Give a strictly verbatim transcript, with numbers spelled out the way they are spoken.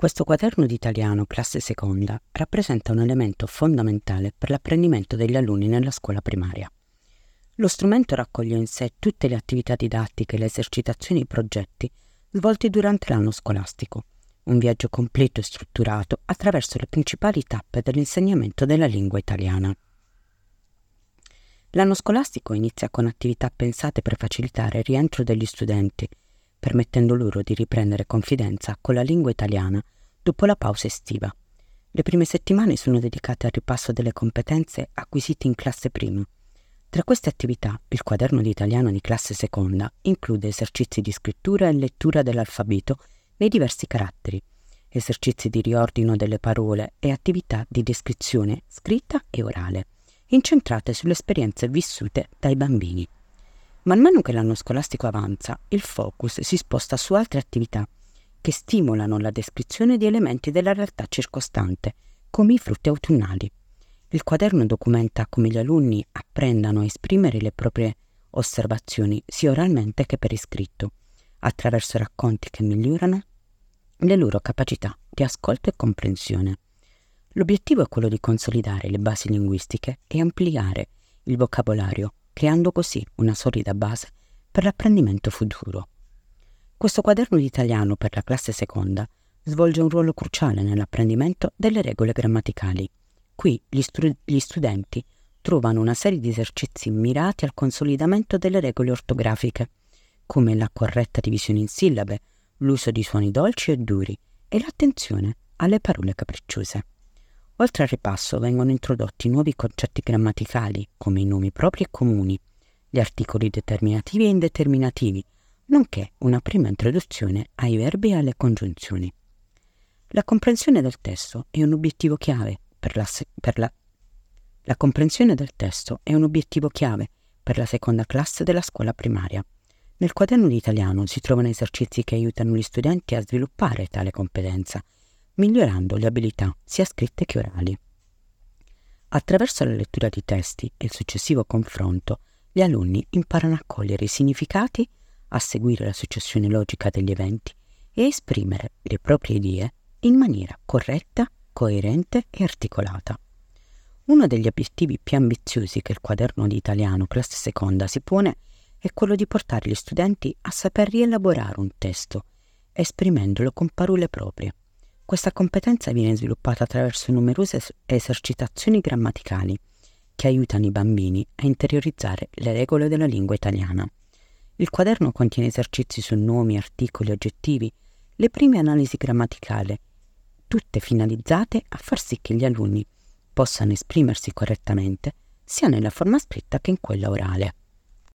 Questo quaderno di italiano classe seconda rappresenta un elemento fondamentale per l'apprendimento degli alunni nella scuola primaria. Lo strumento raccoglie in sé tutte le attività didattiche, le esercitazioni e i progetti svolti durante l'anno scolastico, un viaggio completo e strutturato attraverso le principali tappe dell'insegnamento della lingua italiana. L'anno scolastico inizia con attività pensate per facilitare il rientro degli studenti, permettendo loro di riprendere confidenza con la lingua italiana dopo la pausa estiva. Le prime settimane sono dedicate al ripasso delle competenze acquisite in classe prima. Tra queste attività, il quaderno di italiano di classe seconda include esercizi di scrittura e lettura dell'alfabeto nei diversi caratteri, esercizi di riordino delle parole e attività di descrizione scritta e orale, incentrate sulle esperienze vissute dai bambini. Man mano che l'anno scolastico avanza, il focus si sposta su altre attività che stimolano la descrizione di elementi della realtà circostante, come i frutti autunnali. Il quaderno documenta come gli alunni apprendano a esprimere le proprie osservazioni sia oralmente che per iscritto, attraverso racconti che migliorano le loro capacità di ascolto e comprensione. L'obiettivo è quello di consolidare le basi linguistiche e ampliare il vocabolario, creando così una solida base per l'apprendimento futuro. Questo quaderno di italiano per la classe seconda svolge un ruolo cruciale nell'apprendimento delle regole grammaticali. Qui gli, stru- gli studenti trovano una serie di esercizi mirati al consolidamento delle regole ortografiche, come la corretta divisione in sillabe, l'uso di suoni dolci e duri e l'attenzione alle parole capricciose. Oltre al ripasso vengono introdotti nuovi concetti grammaticali come i nomi propri e comuni, gli articoli determinativi e indeterminativi, nonché una prima introduzione ai verbi e alle congiunzioni. La comprensione del testo è un obiettivo chiave per la, se- per la... la comprensione del testo è un obiettivo chiave per la seconda classe della scuola primaria. Nel quaderno di italiano si trovano esercizi che aiutano gli studenti a sviluppare tale competenza, migliorando le abilità sia scritte che orali. Attraverso la lettura di testi e il successivo confronto, gli alunni imparano a cogliere i significati, a seguire la successione logica degli eventi e a esprimere le proprie idee in maniera corretta, coerente e articolata. Uno degli obiettivi più ambiziosi che il quaderno di italiano classe seconda si pone è quello di portare gli studenti a saper rielaborare un testo, esprimendolo con parole proprie. Questa competenza viene sviluppata attraverso numerose esercitazioni grammaticali che aiutano i bambini a interiorizzare le regole della lingua italiana. Il quaderno contiene esercizi su nomi, articoli, aggettivi, le prime analisi grammaticali, tutte finalizzate a far sì che gli alunni possano esprimersi correttamente sia nella forma scritta che in quella orale.